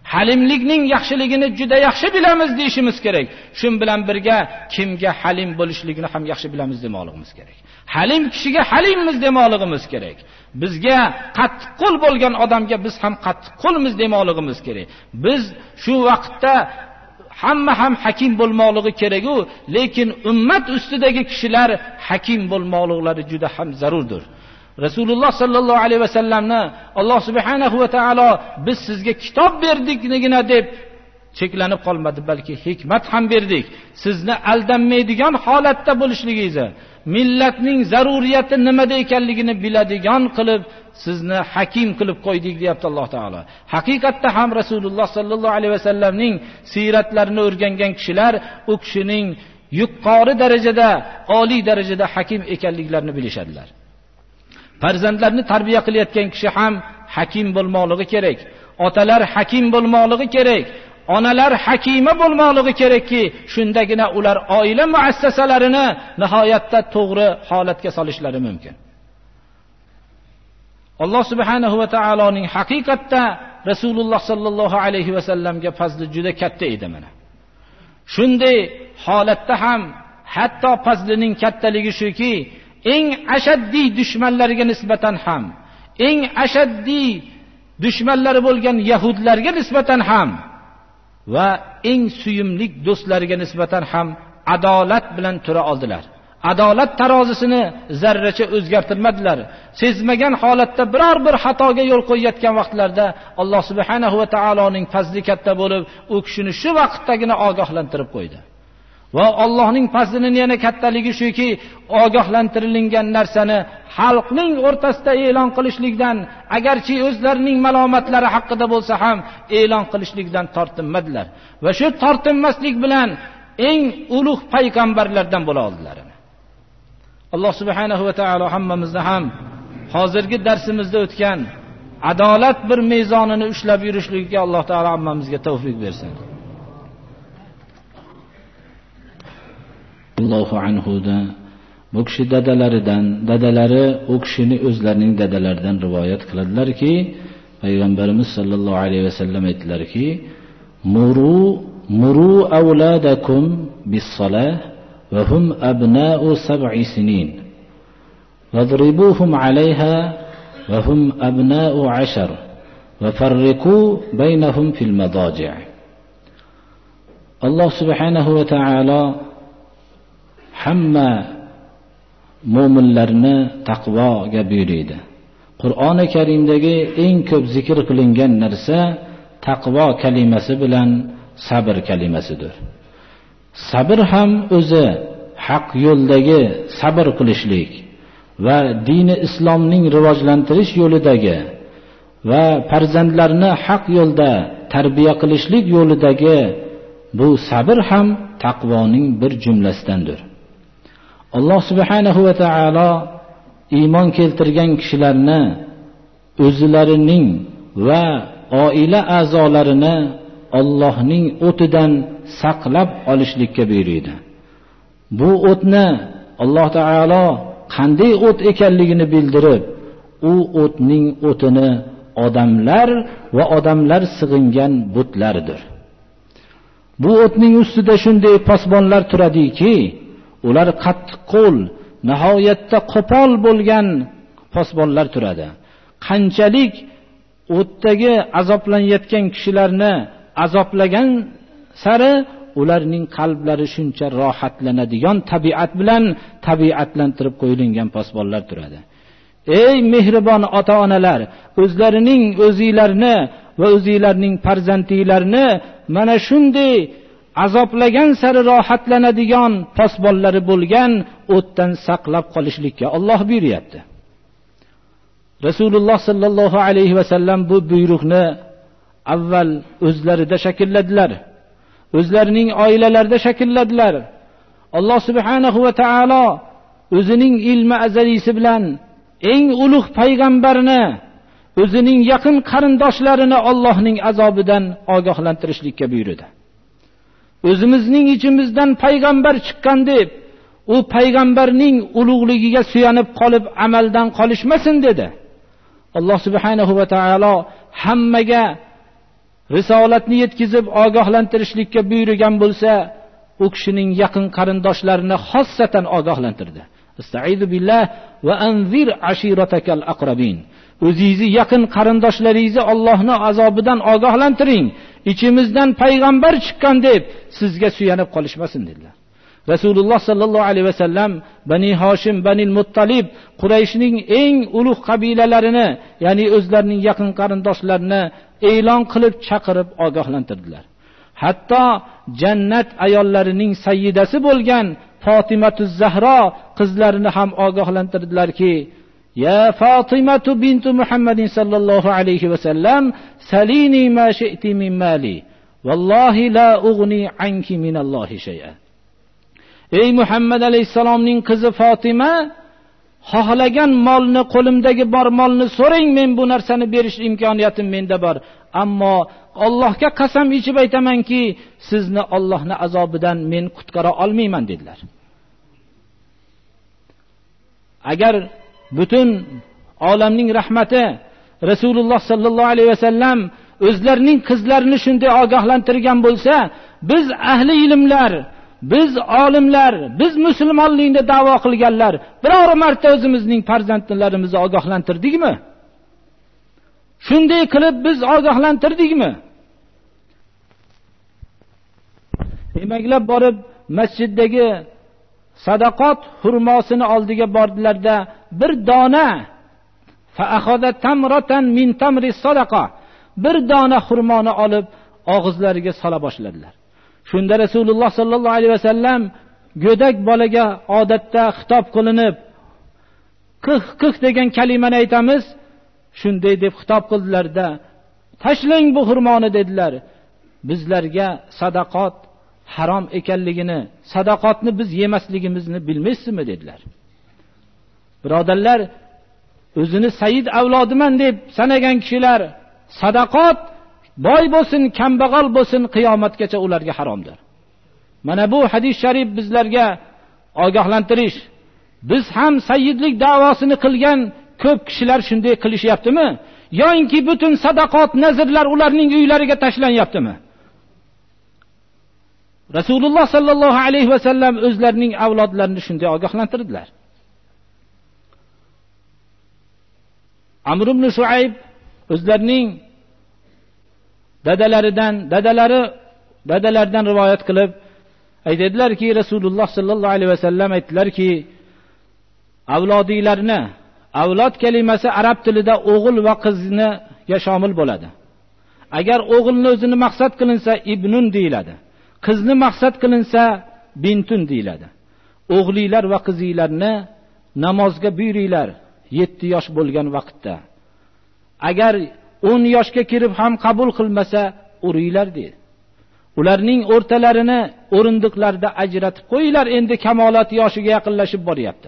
Halimlikning yaxshiligini juda yaxshi bilamiz deyishimiz kerak. Shun bilan birga kimga halim bo'lishligini ham yaxshi bilamiz demoqligimiz kerak. Halim kishiga halimmiz demoqligimiz kerak. Bizga qattiqqo'l bo'lgan odamga biz ham qattiqqo'lmiz demoqligimiz kerak. Biz shu vaqtda hamma ham hakim bo'lmoqligi kerak-ku, lekin ummat ustidagi kishilar hakim bo'lmoqliklari juda ham zarurdir. Rasululloh sallallohu alayhi vasallamni Alloh subhanahu va taolo biz sizga kitob berdikligina deb cheklanib qolmadi, balki hikmat ham berdik. Sizni aldanmaydigan holatda bo'lishligingizni, millatning zaruriyati nimada ekanligini biladigan qilib sizni hakim qilib qo'ydik deyapti Alloh taolo. Haqiqatda ham Rasululloh sallallohu alayhi vasallamning siyratlarini o'rgangan kishilar u kishining yuqori darajada, oliy darajada hakim ekanliklarini bilishadilar. Farzandlarni tarbiya qilayotgan kishi ham hakim bo'lmoqligi kerak. Otalar hakim bo'lmoqligi kerak. Onalar hakima bo'lmoqligi kerakki, shundagina ular oila muassasalarini nihoyatda to'g'ri holatga solishlari mumkin. Alloh subhanahu va taoloning haqiqatda Rasululloh sallallohu alayhi va sallamga fazli juda katta edi mana. Shunday holatda ham hatto fazlining kattaligi shuki, eng ashaddiy dushmanlarga nisbatan ham, eng ashaddiy dushmanlari bo'lgan yahudlarga nisbatan ham va eng suyumlik do'stlariga nisbatan ham adolat bilan tura oldilar. Adolat tarozisini zarracha o'zgartirmadilar. Sezmagan holatda biror bir xatoga yo'l qo'yayotgan vaqtlarda Alloh subhanahu va taoloning fazli katta bo'lib, u kishini shu vaqtdagina ogohlantirib qo'ydi. Va Allohning fazlining yana kattaligi shuki, ogohlantirilgan narsani xalqning o'rtasida e'lon qilishlikdan, agarchi o'zlarining malomatlari haqida bo'lsa ham e'lon qilishlikdan tortinmadilar. Va shu tortinmaslik bilan eng ulug' payg'ambarlardan bo'la oldilar. Alloh subhanahu va taolo hammamizni ham hozirgi darsimizda o'tgan adolat bir mezonini ushlab yurishlikka Alloh taolo hammamizga tavfiq bersin. Allohu anhuda bu kishi dadalari u kishini o'zlarining dadalaridan rivoyat qiladilarki, payg'ambarimiz sollallohu alayhi vasallam aytdilarki, muru awladakum bis-salah va hum abna'u 7 sinin wadribuhum 'alayha va hum abna'u 10 va farriqu baynahum fil madaji'. Alloh subhanahu va taolo hamma mu'minlarni taqvoga buyurdi. Qur'oni Karimdagi eng ko'p zikr qilingan narsa taqvo kalimasi bilan sabr kalimasidir. Sabr ham o'zi haq yo'ldagi sabr qilishlik va dini islomning rivojlantirish yo'lidagi va farzandlarni haq yo'lda tarbiya qilishlik yo'lidagi bu sabr ham taqvoning bir jumlasidandir. Alloh subhanahu va taolo iymon keltirgan kishilarni o'zlarining va oila a'zolarini Allohning o'tidan saqlab olishlikka buyurdi. Bu o'tni Alloh taolo qanday o't ekanligini bildirib, u o'tning o'tini odamlar va odamlar sig'ingan butlardir. Bu o'tning ustida shunday posbonlar turadiki, ular qattiq qo'l, nihoyatda qo'pol bo'lgan posbonlar turadi. Qanchalik o'tdagi azoblanayotgan kishilarni azoblagan sari ularning qalblari shuncha rohatlanadigan tabiat bilan tabiatlantirib qo'yilgan posbonlar turadi. Ey mehribon ota-onalar, o'zinglarni va o'zinglarning farzandlarini mana shunday azoblagan sari rohatlanadigan posbonlari bo'lgan o'tdan saqlab qolishlikka Alloh buyuryapti. Rasululloh sallallohu alayhi va sallam bu buyruqni avval o'zlarida shaklladilar. O'zlarining oilalarida shaklladilar. Alloh subhanahu va taolo o'zining ilmi azalisi bilan eng ulug' payg'ambarni, o'zining yaqin qarindoshlarini Allohning azobidan ogohlantirishlikka buyurdi. O'zimizning ichimizdan payg'ambar chiqqan deb, u payg'ambarning ulug'ligiga suyanib qolib amaldan qolishmasin dedi. Alloh subhanahu va taolo hammaga risolatni yetkazib ogohlantirishlikka buyurgan bo'lsa, u kishining yaqin qarindoshlarini xossatan ogohlantirdi. Estaizu billah va anzir ashiratakal aqrabin. O'zingizni yaqin qarindoshlaringizni Allohning azobidan ogohlantiring. Ichimizdan payg'ambar chiqqan deb sizga suyanib qolishmasin dedilar. Rasululloh sallallohu alayhi vasallam Bani Hoshim, Bani Muttalib, Qurayshning eng ulug' qabilalarini, ya'ni o'zlarining yaqin qarindoshlarini e'lon qilib chaqirib ogohlantirdilar. Hatto jannat ayollarining sayyidasi bo'lgan Fatimatu Zahro qizlarini ham ogohlantirdilarki, ya Fatimatu bintu Muhammadin sallallohu alayhi vasallam, salini ma shi'ti min mali, wallahi la ughni anki min Allohi shay'a. Ey Muhammad alayhisalomning qizi Fatima, xohlagan molni, qo'limdagi bor molni so'rang, men bu narsani berish imkoniyatim menda bor. Ammo Allohga qasam ichib aytamanki, sizni Allohning azobidan men qutqara olmayman dedilar. Agar butun olamning rahmati Rasululloh sallallohu alayhi vasallam o'zlarining qizlarini shunday ogohlantirgan bo'lsa, biz ahli ilmlar, biz olimlar, biz musulmonlikni da'vo qilganlar biror marta o'zimizning farzandlarimizni ogohlantirdikmi? Shunday qilib biz ogohlantirdikmi? Emaklab borib masjiddagi sadaqat hurmosini oldiga bordilarda bir dona fa akhadha tamratan min tamri sadaqa, bir dona xurmoni olib og'izlariga sola boshladilar. Shunda Rasululloh sallallohu alayhi vasallam go'dak bolaga odatda xitob qilinib, qih degan kalimani aytamiz, shunday deb xitob qildilarda, tashlang bu xurmoni dedilar. Bizlarga sadaqat harom ekanligini, sadaqatni biz yemasligimizni bilmaysizmi dedilar. Birodarlar, o'zini sayyid avlodiman deb sanagan kishilar sadaqat boy bo'lsin, kambag'al bo'lsin, qiyomatgacha ularga haromdir. Mana bu hadis sharif bizlarga ogohlantirish. Biz ham sayyidlik da'vosini qilgan ko'p kishilar shunday qilishyaptimi? Yo'inki butun sadaqat, nazrlar ularning uylariga tashlanyaptimi? Rasululloh sallallohu alayhi vasallam o'zlarining avlodlarini shunday ogohlantirdilar. Amr ibn Shuayb o'zlarining dadalaridan rivoyat qilib aytadilarki, Rasululloh sallallohu alayhi vasallam aytdilarki, avlodinglarni, avlod kalimasi arab tilida o'g'il va qizni shomil bo'ladi. Agar o'g'ilni o'zini maqsad qilinsa ibnun deyiladi. Qizni maqsad qilinsa bintun deyiladi. O'g'linglar va qizinglarni namozga buyuringlar 7 yosh bo'lgan vaqtda. Agar 10 yoshga kirib ham qabul qilmasa, uringlar dedi. Ularning o'rtalarini o'rindiqlarda ajratib qo'yinglar, endi kamolat yoshiga yaqinlashib boryapti.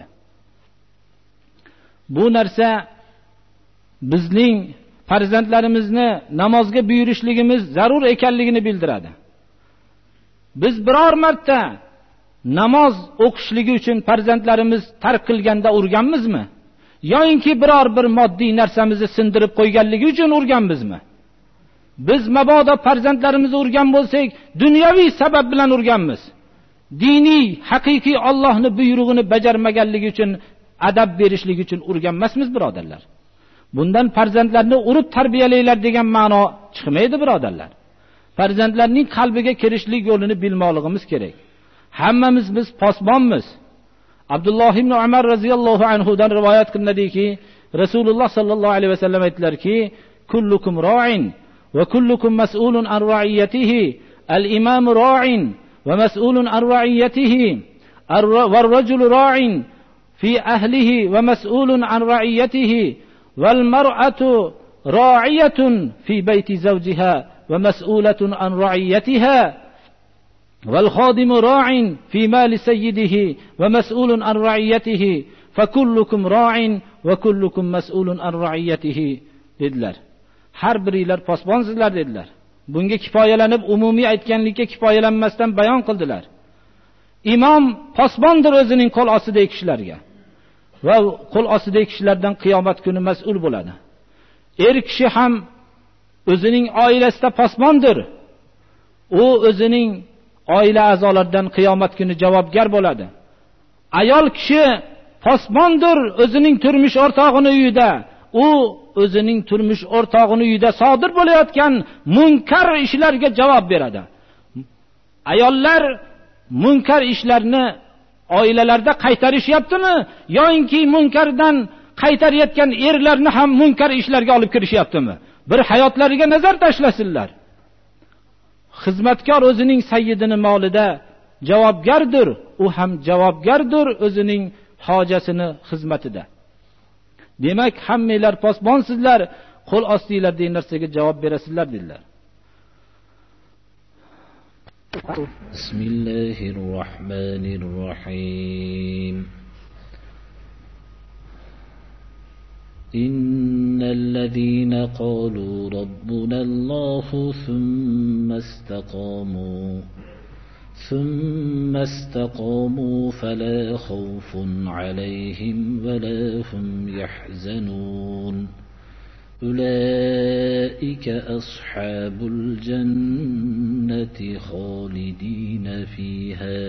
Bu narsa bizning farzandlarimizni namozga buyurishligimiz zarur ekanligini bildiradi. Biz biror marta namoz o'qishligi uchun farzandlarimiz tark qilganda urganmizmi? Yo'inki biror bir moddiy narsamizni sindirib qo'yganligi uchun urganmizmi? Biz mabodo farzandlarimizni urgan bo'lsak, dunyoviy sabab bilan urganmiz. Diniy, haqiqiy Allohning buyrug'ini bajarmaganligi uchun, adab berishlik uchun urgan emasmiz, birodarlar. Bundan farzandlarni urib tarbiyalaylar degan ma'no chiqmaydi, birodarlar. Farzandlarning qalbiga kirishlik yo'lini bilmoqligimiz kerak. Hammamiz biz posbonmiz. Abdulloh ibn Umar radhiyallohu anhu dan rivoyat qilinadiki, Rasululloh sallallohu alayhi vasallam aytdilarki, kullukum ra'in va kullukum mas'ulun an ra'iyatihi. Al-imam ra'in va mas'ulun an ra'iyatihi. Var-rajulu ra'in fi ahlihi va mas'ulun an ra'iyatihi. Wal mar'atu ra'iyatun fi bayti zawjiha wa mas'ulatun an ra'iyatiha. والخادم راع في مال سيده ومسؤول عن رعيته فكلكم راع وكلكم مسؤول عن رعيته dedilar. Har biringlar posbonsizlar dedilar. Bunga kifoyalanib umumiy aytganlikka kifoyalanmasdan bayon qildilar. Imom posbondir o'zining qo'l ostidagi kishilarga va qo'l ostidagi kishilardan qiyomat kuni mas'ul bo'ladi. Er kishi ham o'zining oilasida posmondir. U o'zining oila a'zolaridan qiyomat kuni javobgar bo'ladi. Ayol kishi posmondir o'zining turmush o'rtog'ining uyida. U o'zining turmush o'rtog'ining uyida sodir bo'layotgan munkar ishlarga javob beradi. Ayollar munkar ishlarni oilalarda qaytarishyaptimi yoki munkardan qaytarayotgan erlarni ham munkar ishlarga olib kirishyaptimi? Bir hayotlariga nazar tashlasinlar. Xizmatkor o'zining sayyidining molida javobgardir, u ham javobgardir o'zining hojasini xizmatida. Demak, hammanglar posbonsizlar, qo'l ostinglardagi narsaga javob berasizlar dedilar. Bismillahirrohmanirrohim. إن الذين قالوا ربنا الله ثم استقاموا فلا خوف عليهم ولا هم يحزنون أولئك أصحاب الجنة خالدين فيها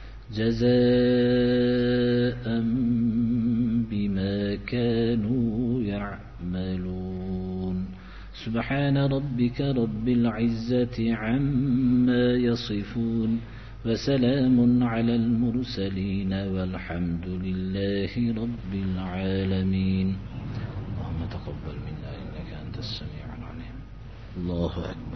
جزاء بما كانوا يعملون سبحان ربك رب العزة عما يصفون وسلام على المرسلين والحمد لله رب العالمين اللهم تقبل منا إنك أنت السميع العليم الله أكبر